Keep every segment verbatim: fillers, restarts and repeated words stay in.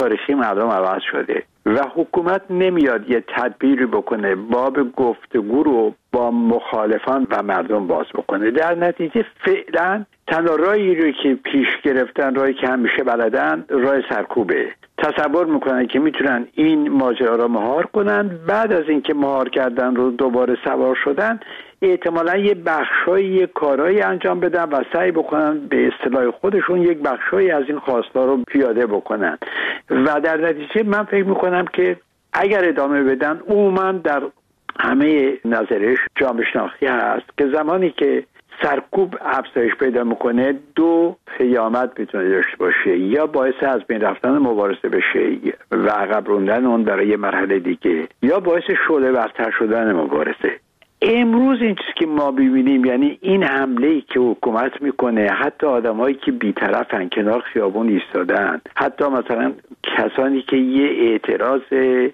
تاریخی مردم عوض شده و حکومت نمیاد یه تدبیری بکنه باب گفتگو رو با مخالفان و مردم باز بکنه. در نتیجه فعلا تنها راهی رو که پیش گرفتن، راهی که همیشه بلدن، راه سرکوبه. تصور میکنن که میتونن این ماجرا رو مهار کنن، بعد از اینکه مهار کردن رو دوباره سوار شدن احتمالا یه بخشای یه کارایی انجام بدن و سعی بکنن به اصطلاح خودشون یک بخشایی از این خواستار رو پیاده بکنن و در نتیجه من فکر میکنم که اگر ادامه بدن عموما در همه نظرش جامعه شناختی هست که زمانی که سرکوب افزایش پیدا میکنه دو پیامد میتونه داشته باشه، یا باعث از بین رفتن مبارزه بشه و عقب روندن اون برای یه مرحله دیگه، یا باعث شعله ورتر شدن مبارزه. امروز این چیزی که ما ببینیم، یعنی این حمله‌ای که حکومت میکنه، حتی آدمایی که بی‌طرفن کنار خیابون ایستادن، حتی مثلا کسانی که یه اعتراض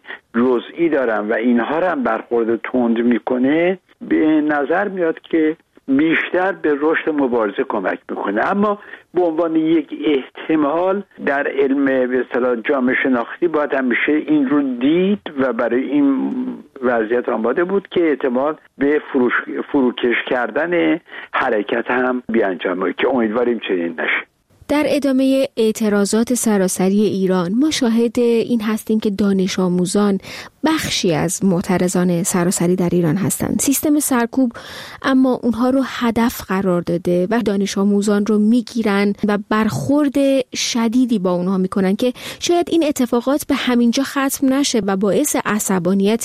جزئی دارن و اینها رو هم برخورد تند میکنه، به نظر میاد که بیشتر به رشد مبارزه کمک میکنه. اما به عنوان یک احتمال در علم به اصطلاح جامعه شناختی باید همیشه این رو دید و برای این وضعیت آماده بود که احتمال به فروش فروکش کردن حرکت هم بیانجامه که امیدواریم چنین نشه. در ادامه اعتراضات سراسری ایران ما شاهد این هستیم که دانش آموزان بخشی از معترضان سراسری در ایران هستند. سیستم سرکوب اما اونها رو هدف قرار داده و دانش آموزان رو میگیرن و برخورد شدیدی با اونها میکنن که شاید این اتفاقات به همینجا ختم نشه و باعث عصبانیت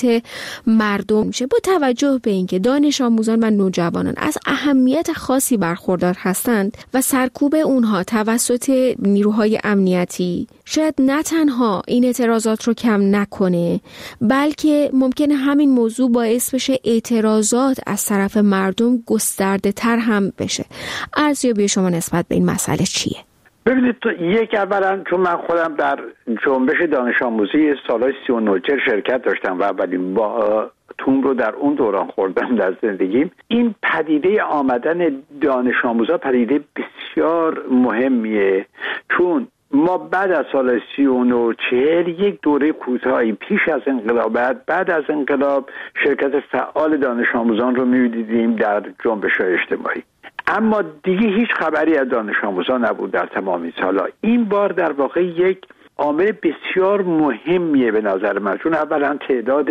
مردم شه. با توجه به اینکه دانش آموزان و نوجوانان از اهمیت خاصی برخوردار هستند و سرکوب اونها توسط نیروهای امنیتی شاید نه تنها این اعتراضات رو کم نکنه، بلکه ممکنه همین موضوع باعث بشه اعتراضات از طرف مردم گسترده تر هم بشه. ارزیابی شما نسبت به این مسئله چیه؟ ببینید، تو یک اولا چون من خودم در جنبش دانش آموزی سالهای سی و نه شرکت داشتم و اولین با تون رو در اون دوران خوردم در زندگیم، این پدیده آمدن دانش آموزا پدیده بسیار مهمیه، چون ما بعد از سال سی و نه چهل یک دوره کوتاهی پیش از انقلاب بعد از انقلاب شرکت فعال دانش آموزان رو می‌دیدیم در جنبش‌های اجتماعی، اما دیگه هیچ خبری از دانش آموزان نبود در تمام این سال‌ها. این بار در واقع یک عامل بسیار مهمیه به نظر من، چون اولا تعداد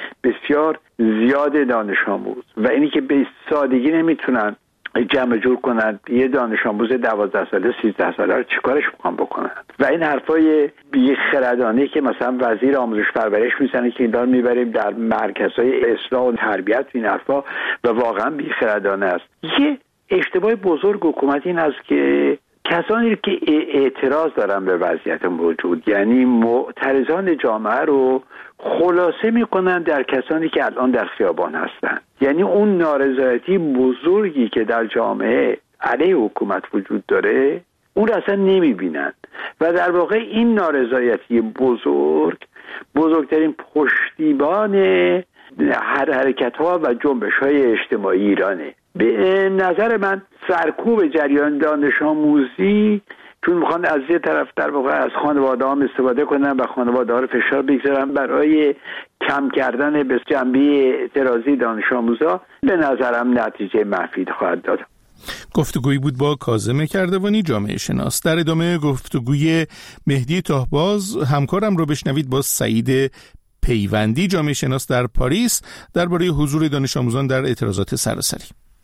بسیار زیاد دانش آموز و اینی که به سادگی نمیتونن جمع جور کنن یه دانش آموز دوازده ساله سیزده ساله رو چیکارش میخوان بکنن و این حرفای بیخردانه که مثلا وزیر آموزش پرورش میزنه که اینا رو میبریم در مرکزهای اصلاح و تربیت، این حرفا و واقعا بیخردانه است. یه اشتباه بزرگ حکومت این است که کسانی که اعتراض دارن به وضعیت موجود، یعنی معترضان جامعه رو خلاصه میکنن در کسانی که الان در خیابان هستن. یعنی اون نارضایتی بزرگی که در جامعه علیه حکومت وجود داره اون رو اصلا نمیبینن و در واقع این نارضایتی بزرگ بزرگترین پشتیبان هر حرکت ها و جنبش های اجتماعی ایرانه. به نظر من سرکوب جریان دانش آموزی، چون میخوان از یه طرف در واقع از خانواده هم استفاده کنن و خانواده ها رو فشار بگذارن برای کم کردن به جنبه اعتراضی دانش آموزا، به نظرم نتیجه مفید خواهد داد. گفتگویی بود با کاظم کردوانی، جامعه شناس. در ادامه گفتگوی مهدی تاهباز همکارم رو بشنوید با سعید پیوندی، جامعه شناس در پاریس، درباره حضور دانش آموزان در اعتراضات سراسری.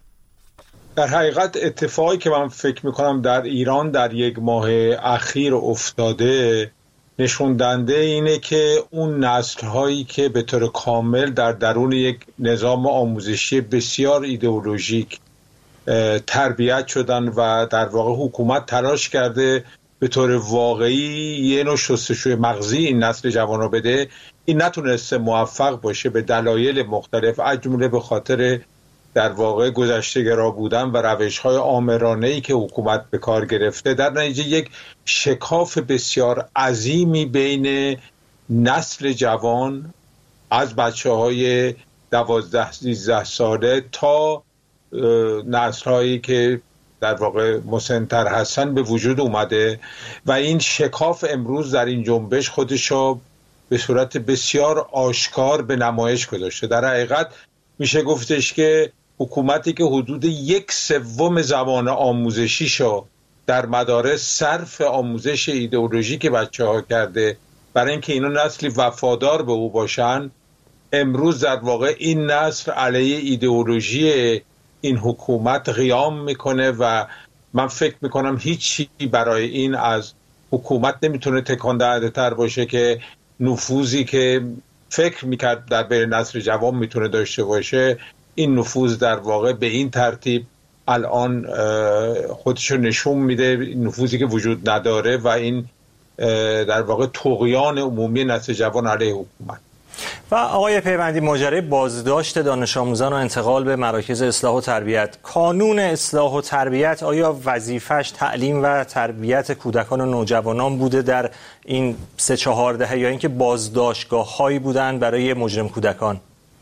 در حقیقت اتفاقی که من فکر میکنم در ایران در یک ماه اخیر افتاده نشون دهنده اینه که اون نسل‌هایی که به طور کامل در درون یک نظام آموزشی بسیار ایدئولوژیک تربیت شدن و در واقع حکومت تلاش کرده به طور واقعی یه نوع شستشوی مغزی این نسل جوان رو بده، این نتونسته موفق باشه به دلایل مختلف، از جمله به خاطر در واقع گذشته‌گرا بودن و روش‌های آمرانه‌ای که حکومت به کار گرفته. در نتیجه یک شکاف بسیار عظیمی بین نسل جوان از بچه‌های دوازده سیزده ساله تا نسل‌هایی که در واقع مسن‌تر هستن به وجود اومده و این شکاف امروز در این جنبش خودشو به صورت بسیار آشکار به نمایش گذاشته. در حقیقت میشه گفتش که حکومتی که حدود یک سوم زمان آموزشیشو در مدارس صرف آموزش ایدئولوژیک بچه ها کرده برای اینکه اینا نسلی وفادار به او باشن، امروز در واقع این نسل علیه ایدئولوژی این حکومت قیام میکنه و من فکر میکنم هیچی برای این از حکومت نمیتونه تکان دهنده تر باشه که نفوذی که فکر میکرد در بین نسل جوان میتونه داشته باشه، این نفوذ در واقع به این ترتیب الان خودشو نشون میده، نفوذی که وجود نداره و این در واقع طغیان عمومی نسل جوان علیه حکومت. و آقای پیوندی، ماجرای بازداشت دانش آموزان و انتقال به مراکز اصلاح و تربیت، کانون اصلاح و تربیت آیا وظیفش تعلیم و تربیت کودکان و نوجوانان بوده در این سه چهار دهه یا اینکه بازداشتگاه هایی بودن برای مجرم کودکان؟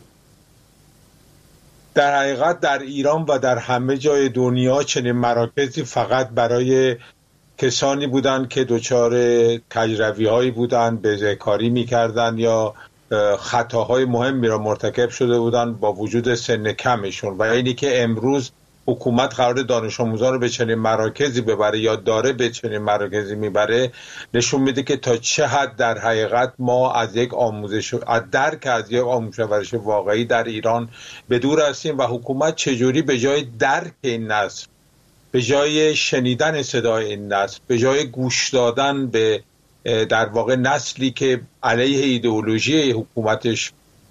در حقیقت در ایران و در همه جای دنیا چنین مراکزی فقط برای کسانی بودند که دچار کجروی هایی بودند، بزهکاری میکردند یا خطاهای مهمی را مرتکب شده بودند با وجود سن کمشون. و اینی که امروز حکومت قرار دانش آموزان رو به چنین مراکزی ببره یا داره به چنین مراکزی میبره، نشون میده که تا چه حد در حقیقت ما از یک آموزش از درک از یک آموزش و پرورش واقعی در ایران به دور هستیم و حکومت چجوری به جای درک این نسل، به جای شنیدن صدای این نسل، به جای گوش دادن به در واقع نسلی که علیه ایدئولوژی حکومتش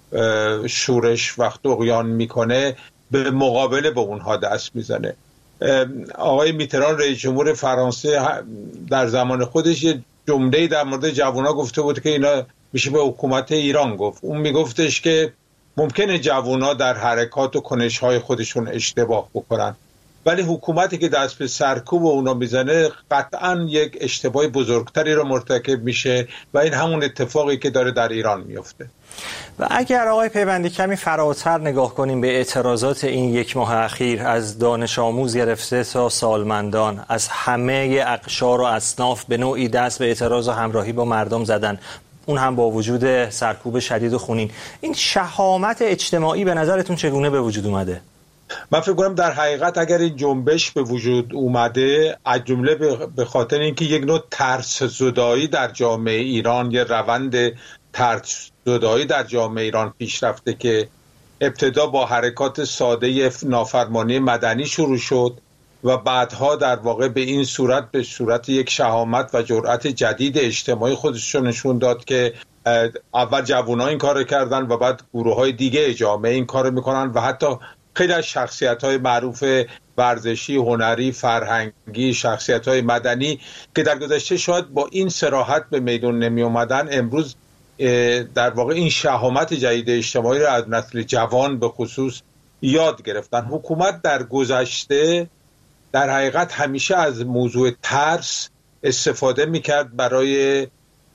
شورش و طغیان میکنه، به مقابله با اونها دست میزنه. آقای میتران رئیس جمهور فرانسه در زمان خودش یه جمله در مورد جوونا گفته بود که اینا میشه به حکومت ایران گفت. اون میگفتش که ممکنه جوونا در حرکات و کنش‌های خودشون اشتباه بکنن، ولی حکومتی که دست به سرکوب اونا میزنه قطعاً یک اشتباه بزرگتری رو مرتکب میشه و این همون اتفاقی که داره در ایران میفته. و اگر آقای پیوندی کمی فراتر نگاه کنیم به اعتراضات این یک ماه اخیر، از دانش آموز گرفته تا سالمندان، از همه اقشار و اصناف به نوعی دست به اعتراض و همراهی با مردم زدن، اون هم با وجود سرکوب شدید و خونین، این شهامت اجتماعی به نظرتون چگونه به وجود اومده؟ من فکر کنم در حقیقت اگر این جنبش به وجود اومده از جمله به خاطر اینکه یک نوع ترس زدایی در جامعه ایران، یه روند ترس زدایی در جامعه ایران پیش رفته که ابتدا با حرکات ساده نافرمانی مدنی شروع شد و بعدها در واقع به این صورت به صورت یک شهامت و جرأت جدید اجتماعی خودش رو نشون داد که اول جوان‌ها این کار کردن و بعد گروه‌های دیگه جامعه این کار میکنن و حتی خیلی از شخصیت‌های معروف ورزشی، هنری، فرهنگی، شخصیت‌های مدنی که در گذشته شاید با این صراحت به میدان نمی اومدن، امروز در واقع این شهامت جدید اجتماعی رو از نسل جوان به خصوص یاد گرفتن. حکومت در گذشته در حقیقت همیشه از موضوع ترس استفاده میکرد برای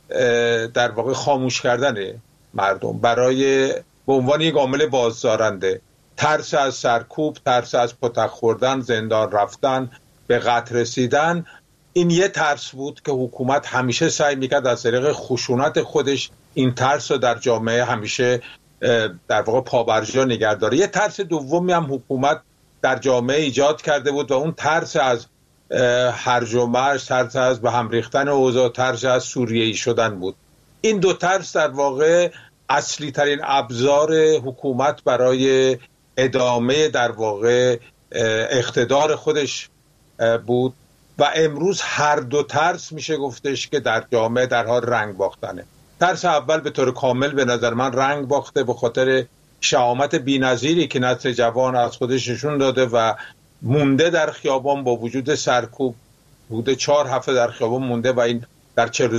در واقع خاموش کردن مردم، برای به عنوان یک عامل بازدارنده. ترس از سرکوب، ترس از پتک خوردن، زندان رفتن، به قتل رسیدن، این یه ترس بود که حکومت همیشه سعی میکرد از طریق خشونت خودش این ترس رو در جامعه همیشه در واقع پابرجا نگه داره. یه ترس دومی هم حکومت در جامعه ایجاد کرده بود و اون ترس از هرج و مرج، ترس از به هم ریختن اوضاع، ترس از سوریه‌ای شدن بود. این دو ترس در واقع اصلی ترین ابزار حکومت برای ادامه در واقع اقتدار خودش بود و امروز هر دو ترس میشه گفتش که در جامعه در حال رنگ باختنه. ترس اول به طور کامل به نظر من رنگ باخته به خاطر شهامت بی‌نظیری که نسل جوان از خودش نشون داده و مونده در خیابان با وجود سرکوب، بوده چهار هفته در خیابان مونده و این در چهل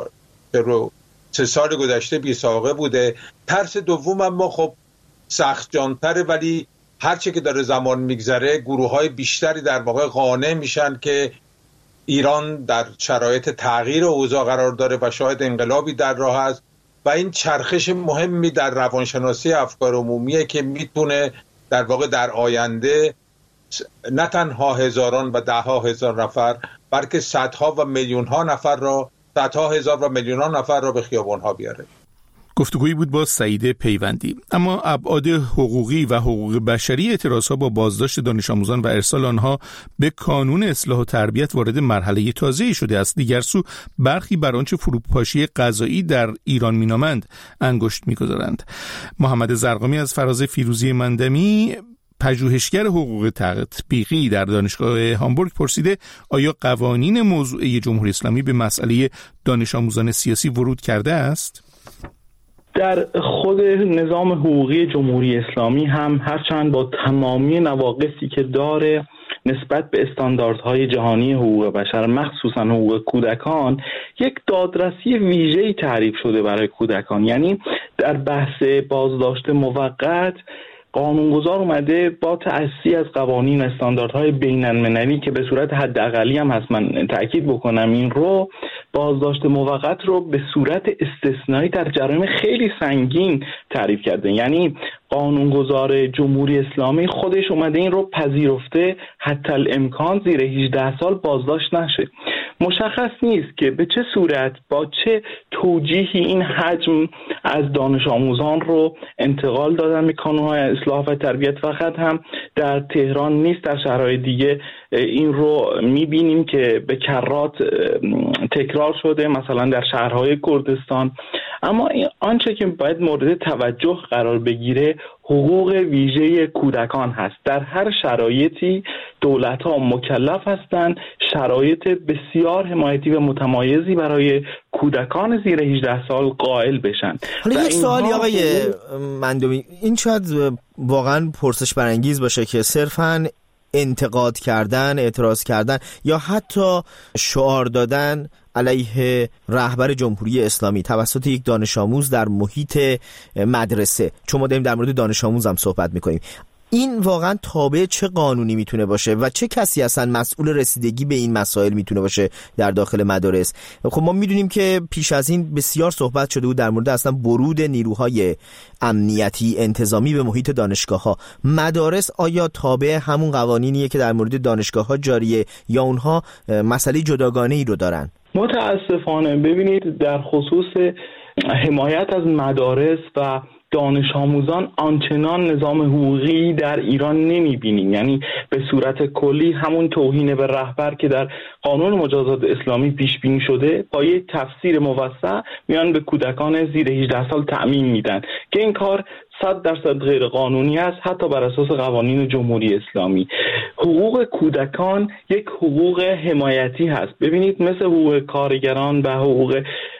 و سه سال گذشته بی سابقه بوده. ترس دوم اما خب سخت جانتره، ولی هرچه که داره زمان میگذره گروه‌های بیشتری در واقع قانع میشن که ایران در شرایط تغییر اوضاع قرار داره و شاید انقلابی در راه است و این چرخش مهمی در روانشناسی افکار عمومیه که میتونه در واقع در آینده نه تنها هزاران و ده ها هزار نفر بلکه صدها و میلیون ها نفر را صدها هزار و میلیون ها نفر را به خیابان ها بیاره. گفتگویی بود با سعید پیوندی. اما ابعاد حقوقی و حقوق بشری اعتراضها با بازداشت دانش آموزان و ارسال آنها به کانون اصلاح و تربیت وارد مرحله تازه‌ای شده است. دیگر سو برخی بر آنچه فروپاشی قضایی در ایران مینامند انگشت می‌گذارند. محمد زرقامی از فراز فیروزی مندمی، پژوهشگر حقوق تطبیقی در دانشگاه هامبورگ، پرسیده آیا قوانین موضوعه جمهوری اسلامی به مسئله دانش آموزان سیاسی ورود کرده است؟ در خود نظام حقوقی جمهوری اسلامی هم هرچند با تمامی نواقصی که داره نسبت به استانداردهای جهانی حقوق بشر، مخصوصا حقوق کودکان، یک دادرسی ویژه‌ای تعریف شده برای کودکان. یعنی در بحث بازداشت موقت قانونگذار اومده با تأسیس از قوانین و استانداردهای بین‌المللی که به صورت حداقلی هم هست، من تأکید بکنم این رو، بازداشت موقت رو به صورت استثنایی در جرایم خیلی سنگین تعریف کرده. یعنی قانونگذار جمهوری اسلامی خودش اومده این رو پذیرفته حتی الامکان زیر هجده سال بازداشت نشه. مشخص نیست که به چه صورت با چه توجیهی این حجم از دانش آموزان رو انتقال دادن به کانون‌های اصلاح و تربیت. فقط هم در تهران نیست، در شهرهای دیگه این رو میبینیم که به کرات تکرار شده، مثلا در شهرهای کردستان. اما آنچه که باید مورد توجه قرار بگیره حقوق ویژه کودکان هست. در هر شرایطی دولت‌ها مکلف هستند شرایط بسیار حمایتی و متمایزی برای کودکان زیر هجده سال قائل بشن. حالا یک سوالی آقای مندمی، این شاید واقعا پرسش برانگیز باشه که صرفاً انتقاد کردن، اعتراض کردن یا حتی شعار دادن علیه رهبر جمهوری اسلامی توسط یک دانش آموز در محیط مدرسه، چون ما داریم در مورد دانش آموز هم صحبت میکنیم، این واقعا تابع چه قانونی میتونه باشه و چه کسی اصلا مسئول رسیدگی به این مسائل میتونه باشه در داخل مدارس؟ خب ما میدونیم که پیش از این بسیار صحبت شده بود در مورد اصلا ورود نیروهای امنیتی انتظامی به محیط دانشگاه‌ها. مدارس آیا تابع همون قوانینیه که در مورد دانشگاه‌ها جاریه یا اونها مسئله جداگانه‌ای رو دارن؟ متاسفانه ببینید در خصوص حمایت از مدارس و دانش آموزان آنچنان نظام حقوقی در ایران نمی‌بینیم. یعنی به صورت کلی همون توهین به رهبر که در قانون مجازات اسلامی پیش بینی شده با یک تفسیر موسع میان به کودکان زیر هجده سال تعمیم میدن که این کار صد درصد غیر قانونی است، حتی بر اساس قوانین جمهوری اسلامی. حقوق کودکان یک حقوق حمایتی هست. ببینید مثل حقوق کارگران و حقوق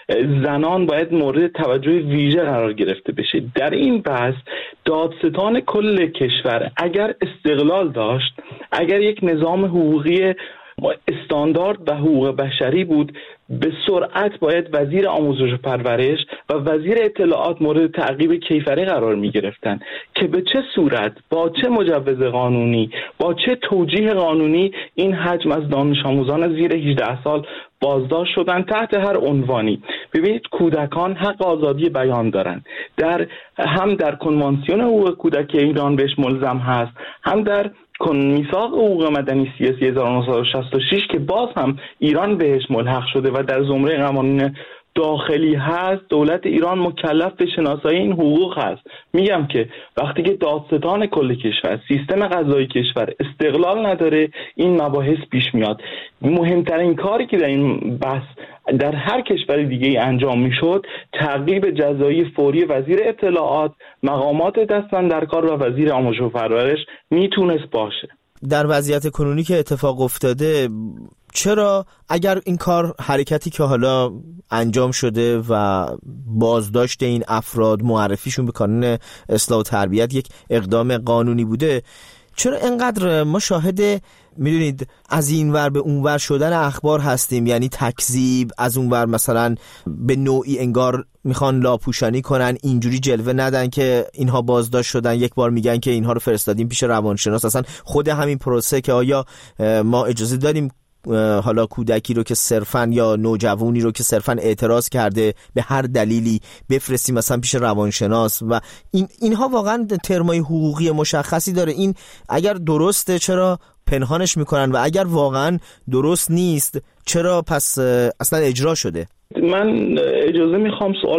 زنان باید مورد توجه ویژه قرار گرفته بشه. در این بحث دادستان کل کشور اگر استقلال داشت، اگر یک نظام حقوقی استاندارد و حقوق بشری بود، به سرعت باید وزیر آموزش و پرورش و وزیر اطلاعات مورد تعقیب کیفری قرار می گرفتن که به چه صورت، با چه مجوز قانونی، با چه توجیه قانونی این حجم از دانش آموزان زیر هجده سال بازداشت شدن تحت هر عنوانی. ببینید کودکان حق آزادی بیان دارن، در هم در کنوانسیون حقوق کودک ایران بهش ملزم هست، هم در میثاق حقوق مدنی سیاسی هزار و نهصد و شصت و شش که باز هم ایران بهش ملحق شده و در زمره قوانین داخلی هست. دولت ایران مکلف به شناسایی این حقوق هست. میگم که وقتی که دادستان کل کشور، سیستم قضایی کشور استقلال نداره، این مباحث پیش میاد. مهمترین کاری که در این بحث در هر کشور دیگه انجام میشد تعقیب جزایی فوری وزیر اطلاعات، مقامات دستن در کار و وزیر آموزش و پرورش میتونست باشه. در وضعیت کنونی که اتفاق افتاده، چرا اگر این کار حرکتی که حالا انجام شده و بازداشت این افراد، معرفیشون به کانون اصلاح و تربیت یک اقدام قانونی بوده، چرا اینقدر ما شاهد میدونید از این ور به اون ور شدن اخبار هستیم؟ یعنی تکذیب، از اون ور مثلا به نوعی انگار میخوان لاپوشانی کنن، اینجوری جلوه ندن که اینها بازداشت شدن، یک بار میگن که اینها رو فرستادیم پیش روانشناس. اصلا خود همین پروسه که آیا ما اجازه داریم حالا کودکی رو که صرفاً یا نوجوانی رو که صرفاً اعتراض کرده به هر دلیلی بفرستیم مثلا پیش روانشناس و این اینها واقعاً ترمای حقوقی مشخصی داره؟ این اگر درسته چرا پنهانش میکنن و اگر واقعاً درست نیست چرا پس اصلا اجرا شده؟ من اجازه میخوام سوال